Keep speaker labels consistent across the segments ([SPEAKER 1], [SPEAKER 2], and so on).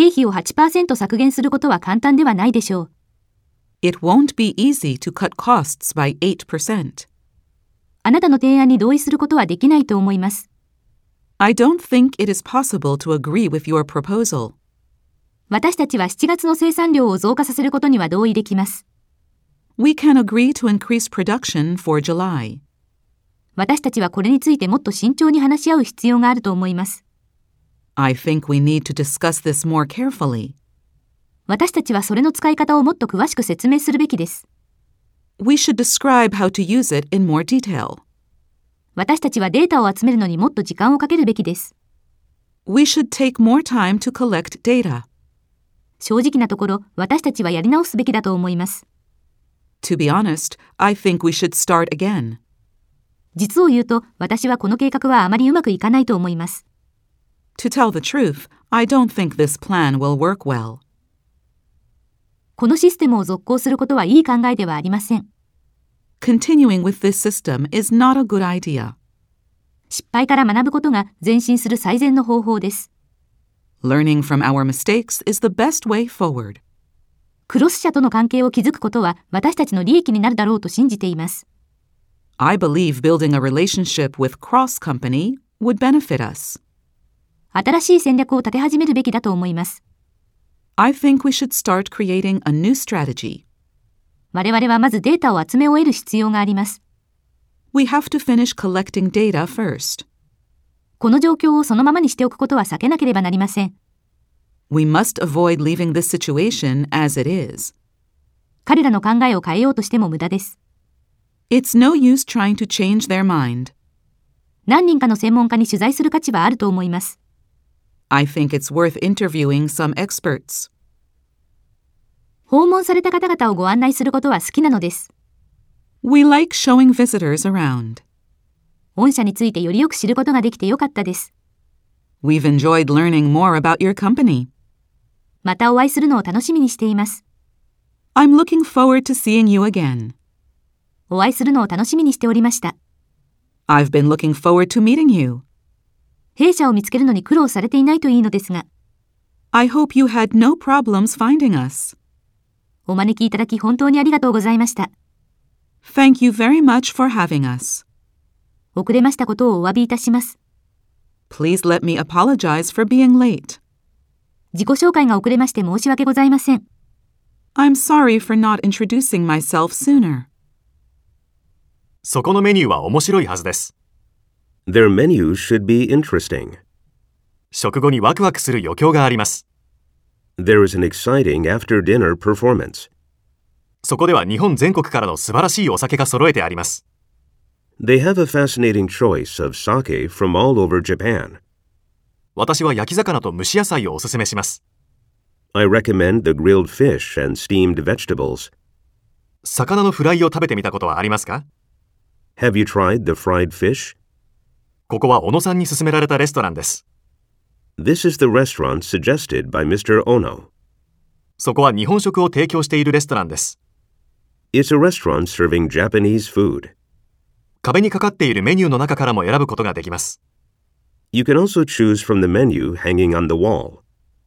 [SPEAKER 1] 経費を 8% 削減することは簡単ではないでしょう。
[SPEAKER 2] It won't be easy to cut costs by 8%.
[SPEAKER 1] あなたの提案に同意することはできないと思います。
[SPEAKER 2] I don't think it is possible to agree with your proposal.
[SPEAKER 1] 私たちは7月の生産量を増加させることには同意できます。
[SPEAKER 2] We can agree to increase production for July.
[SPEAKER 1] 私たちはこれについてもっと慎重に話し合う必要があると思います。
[SPEAKER 2] I think we need to discuss this more carefully.
[SPEAKER 1] 私たちはそれの使い方をもっと詳しく説明するべきです。
[SPEAKER 2] We should describe how to use it in more detail.
[SPEAKER 1] 私たちはデータを集めるのにもっと時間をかけるべきです。
[SPEAKER 2] We should take more time to collect data.
[SPEAKER 1] 正直なところ、私たちはやり直すべきだと思います。
[SPEAKER 2] To be honest, I think we should start again.
[SPEAKER 1] 実を言うと、私はこの計画はあまりうまくいかないと思います。
[SPEAKER 2] To tell the truth, I don't think this plan will work well.
[SPEAKER 1] このシステムを続行することはいい考えではありません。
[SPEAKER 2] Continuing with this system is not a good idea.
[SPEAKER 1] 失敗から学ぶことが前進する最善の方法です。
[SPEAKER 2] Learning from our mistakes is the best way forward.
[SPEAKER 1] クロス社との関係を築くことは私たちの利益になるだろうと信じています。
[SPEAKER 2] I believe building a relationship with Cross Company would benefit us.
[SPEAKER 1] 新しい戦略を立て始めるべきだと思います。
[SPEAKER 2] I think we should start creating a new strategy.
[SPEAKER 1] 我々はまずデータを集め終える必要があります。
[SPEAKER 2] We have to finish collecting data first.
[SPEAKER 1] この状況をそのままにしておくことは避けなければなりません。
[SPEAKER 2] We must avoid leaving this situation as it is.
[SPEAKER 1] 彼らの考えを変えようとしても無駄です。
[SPEAKER 2] It's no use trying to change their mind.
[SPEAKER 1] 何人かの専門家に取材する価値はあると思います。
[SPEAKER 2] I think it's worth interviewing some experts.
[SPEAKER 1] 訪問された方々をご案内することは好きなのです。
[SPEAKER 2] We like showing visitors around.
[SPEAKER 1] 御社についてよりよく知ることができてよかったです。
[SPEAKER 2] We've enjoyed learning more about your company.
[SPEAKER 1] またお会いするのを楽しみにしています。
[SPEAKER 2] I'm looking forward to seeing you again.
[SPEAKER 1] お会いするのを楽しみにしておりました。
[SPEAKER 2] I've been looking forward to meeting you.
[SPEAKER 1] 弊社を見つけるのに苦労されていないといいのですが。
[SPEAKER 2] I hope you had no problems finding us.
[SPEAKER 1] お招きいただき本当にありがとうございました。
[SPEAKER 2] Thank you very much for having us.
[SPEAKER 1] 遅れましたことをお詫びいたします。
[SPEAKER 2] Please let me apologize for being late.
[SPEAKER 1] 自己紹介が遅れまして申し訳ございません。
[SPEAKER 2] I'm sorry for not introducing myself sooner.
[SPEAKER 3] そこのメニューは面白いはずです。
[SPEAKER 4] Their menus should be interesting.
[SPEAKER 3] 食後にワクワクする余興があります。
[SPEAKER 4] There is an exciting after-dinner performance.
[SPEAKER 3] そこでは日本全国からの素晴らしいお酒が揃えてあります。
[SPEAKER 4] They have a fascinating choice of sake from all over Japan.
[SPEAKER 3] 私は焼き魚と蒸し野菜をおすすめします。
[SPEAKER 4] I recommend the grilled fish and steamed vegetables.
[SPEAKER 3] 魚のフライを食べてみたことはありますか？
[SPEAKER 4] Have you tried the fried fish?
[SPEAKER 3] ここは小野さんに勧められたレストランです。
[SPEAKER 4] This is the restaurant suggested by Mr. Ono.
[SPEAKER 3] そこは日本食を提供しているレストランです。
[SPEAKER 4] It's a restaurant serving Japanese food.
[SPEAKER 3] 壁にかかっているメニューの中からも選ぶことができます。
[SPEAKER 4] You can also choose from the menu hanging on the wall.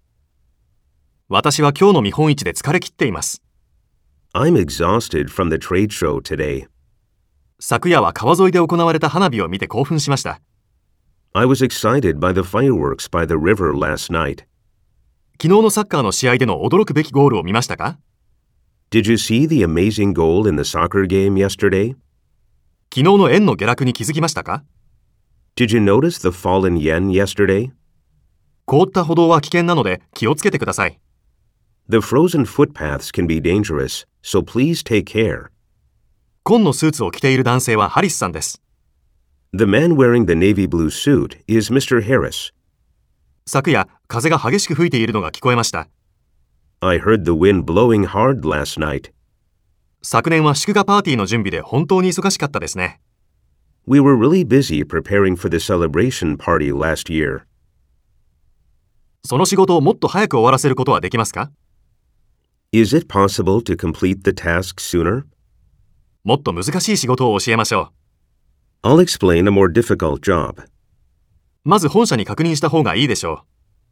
[SPEAKER 3] 私は今日の見本市で疲れ切っています。
[SPEAKER 4] I'm exhausted from the trade show today.
[SPEAKER 3] 昨夜は川沿いで行われた花火を見て興奮しました。
[SPEAKER 4] I was excited by the fireworks by the river last night.
[SPEAKER 3] 昨日のサッカーの試合での驚くべきゴールを見ましたか？
[SPEAKER 4] Did you see the amazing goal in the soccer game yesterday?
[SPEAKER 3] 昨日の円の下落に気づきましたか？
[SPEAKER 4] Did you notice the fallen yen yesterday?
[SPEAKER 3] 凍った歩道は危険なので気をつけてください。
[SPEAKER 4] The frozen footpaths can be dangerous, so please take care.
[SPEAKER 3] 紺のスーツを着ている男性はハリスさんです。
[SPEAKER 4] The man wearing the navy blue suit is Mr. Harris.
[SPEAKER 3] 昨夜、風が激しく吹いているのが聞こえました。
[SPEAKER 4] I heard the wind blowing hard last night.
[SPEAKER 3] 昨年は祝賀パーティーの準備で本当に忙しかったですね。
[SPEAKER 4] We were really busy preparing for the celebration party last year.
[SPEAKER 3] その仕事をもっと早く終わらせることはできますか？
[SPEAKER 4] Is it possible to complete the task sooner?
[SPEAKER 3] もっと難しい仕事を教えましょう。
[SPEAKER 4] I'll explain a more difficult job.
[SPEAKER 3] まず本社に確認した方がいいでしょ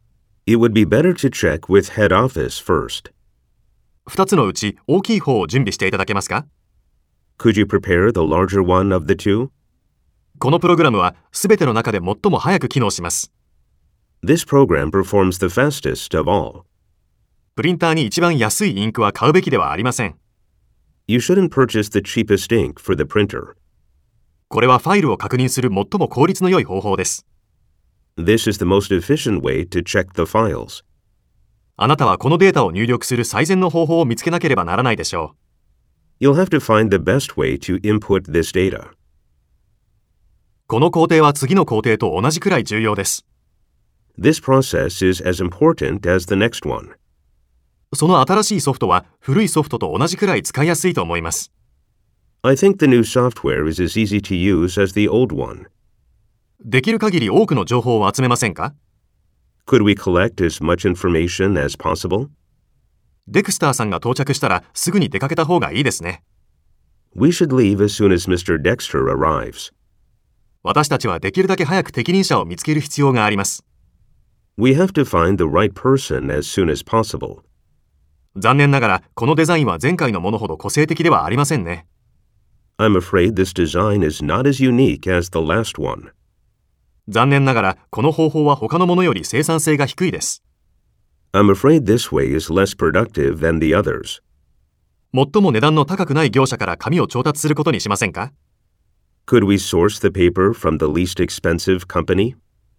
[SPEAKER 4] It would be better to check with head office first.
[SPEAKER 3] 2つのうち大きい方を準備していただけますか？
[SPEAKER 4] Could you prepare the larger one of the two?
[SPEAKER 3] このプログラムはすべての中で最も早く機能します。
[SPEAKER 4] This program performs the fastest of all.
[SPEAKER 3] プリンターに一番安いインクは買うべきではありません。
[SPEAKER 4] You shouldn't purchase the cheapest ink for the printer.
[SPEAKER 3] これはファイルを確認する最も効率の良い方法です。
[SPEAKER 4] This is the most efficient way to check the files.
[SPEAKER 3] あなたはこのデータを入力する最善の方法を見つけなければならないでしょう。
[SPEAKER 4] You'll have to find the best way to input this data.
[SPEAKER 3] この工程は次の工程と同じくらい重要です。
[SPEAKER 4] This process is as important as the next one.
[SPEAKER 3] その新しいソフトは古いソフトと同じくらい使いやすいと思います。
[SPEAKER 4] I think the new software is as easy to use as the old one.
[SPEAKER 3] できる限り多くの情報を集めませんか？
[SPEAKER 4] Could we collect as much information as possible?
[SPEAKER 3] デクスターさんが到着したらすぐに出かけた方がいいですね。
[SPEAKER 4] We should leave as soon as Mr. Dexter arrives.
[SPEAKER 3] 私たちはできるだけ早く適任者を見つける必要があります。
[SPEAKER 4] We have to find the right person as soon as possible.
[SPEAKER 3] 残念ながらこのデザインは前回のものほど個性的ではありませんね。
[SPEAKER 4] I'm afraid this design is not as unique as the last one.
[SPEAKER 3] 残念ながらこの方法は他のものより生産性が低いです。
[SPEAKER 4] I'm afraid this way is less productive than the others.
[SPEAKER 3] 最も値段の高くない業者から紙を調達することにしませんか？
[SPEAKER 4] Could we source the paper from the least expensive company?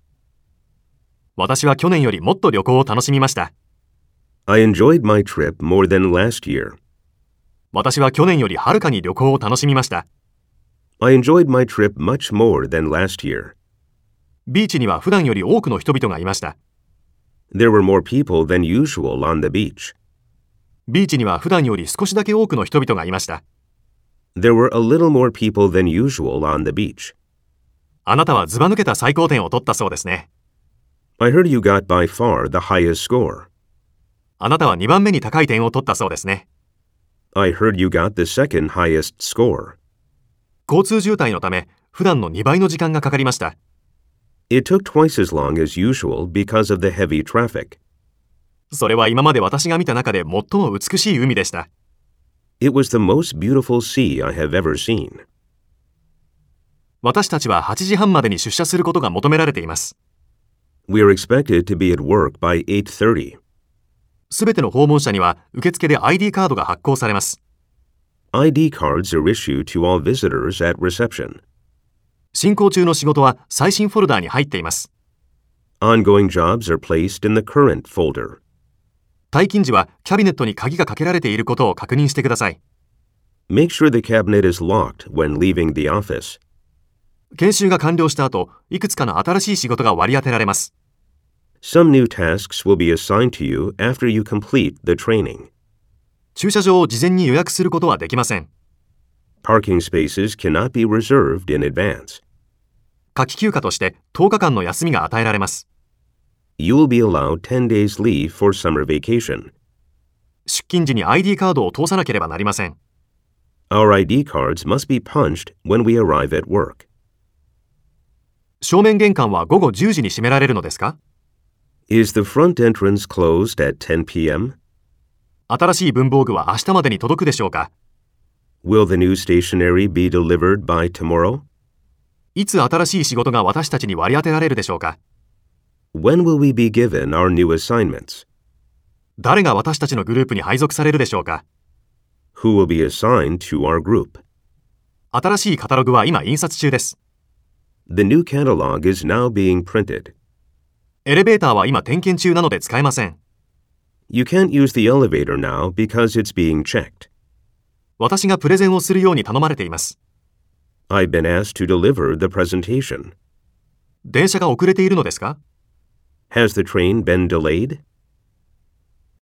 [SPEAKER 3] 私は去年よりもっと旅行を楽しみました。
[SPEAKER 4] I enjoyed my trip more than last year.
[SPEAKER 3] 私は去年よりはるかに旅行を楽しみました。
[SPEAKER 4] I enjoyed my trip much more than last year.
[SPEAKER 3] ビーチには普段より多くの人々がいました。
[SPEAKER 4] There were more people than usual on the beach.
[SPEAKER 3] ビーチには普段より少しだけ多くの人々がいました。
[SPEAKER 4] There were a little more people than usual on the beach.
[SPEAKER 3] あなたはずば抜けた最高点を取ったそうですね。
[SPEAKER 4] I heard you got by far the highest score.
[SPEAKER 3] あなたは2番目に高い点を取ったそうですね。
[SPEAKER 4] I heard you got the second highest score.
[SPEAKER 3] 交通渋滞のため、普段の2倍の時間がかかりました。
[SPEAKER 4] It took twice as long as usual because of the heavy traffic.
[SPEAKER 3] それは今まで私が見た中で最も美しい海でした。
[SPEAKER 4] It was the most beautiful sea I have ever seen.
[SPEAKER 3] 私たちは8時半までに出社することが求められています。
[SPEAKER 4] We are expected to be at work by 8:30.
[SPEAKER 3] すべての訪問者には受付で ID カードが発行されます。
[SPEAKER 4] ID cards are issued to all visitors at reception.
[SPEAKER 3] 進行中の仕事は最新フォルダーに入っています。
[SPEAKER 4] Ongoing jobs are placed in the current folder.
[SPEAKER 3] 退勤時はキャビネットに鍵がかけられていることを確認してください。
[SPEAKER 4] Make sure the cabinet is locked when leaving the office.
[SPEAKER 3] 研修が完了した後、いくつかの新しい仕事が割り当てられます。
[SPEAKER 4] Some new tasks will be assigned to you after you complete the training.
[SPEAKER 3] 駐車場を事前に予約することはできません。
[SPEAKER 4] Parking spaces cannot be reserved in advance.
[SPEAKER 3] 夏季休暇として10日間の休みが与えられます。
[SPEAKER 4] You will be allowed 10 days leave for summer vacation.
[SPEAKER 3] 出勤時に ID カードを通さなければなりません。
[SPEAKER 4] Our ID cards must be punched when we arrive at work.
[SPEAKER 3] 正面玄関は午後10時に閉められるのですか？
[SPEAKER 4] Is the front entrance closed at 10 p.m.?
[SPEAKER 3] 新しい文房具は明日までに届くでしょうか？
[SPEAKER 4] Will the new stationery be delivered by tomorrow?
[SPEAKER 3] いつ新しい仕事が私たちに割り当てられるでしょうか？
[SPEAKER 4] When will we be given our new assignments?
[SPEAKER 3] 誰が私たちのグループに配属されるでしょうか？
[SPEAKER 4] Who will be assigned to our group?
[SPEAKER 3] 新しいカタログは今印刷中です。
[SPEAKER 4] The new catalog is now being printed.
[SPEAKER 3] エレベーターは今点検中なので使えません。
[SPEAKER 4] You can't use the elevator now because it's being checked.
[SPEAKER 3] 私がプレゼンをするように頼まれています。
[SPEAKER 4] I've been asked to deliver the presentation.
[SPEAKER 3] 電車が遅れているのですか？
[SPEAKER 4] Has the train been delayed?